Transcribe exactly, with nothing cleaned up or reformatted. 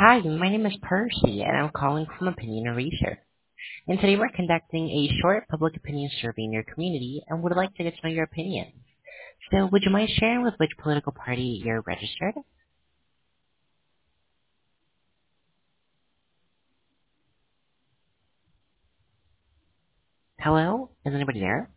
Hi, my name is Percy, and I'm calling from Opinion Research. And today we're conducting a short public opinion survey in your community and would like to get to know your opinion. So would you mind sharing with which political party you're registered? Hello? Is anybody there?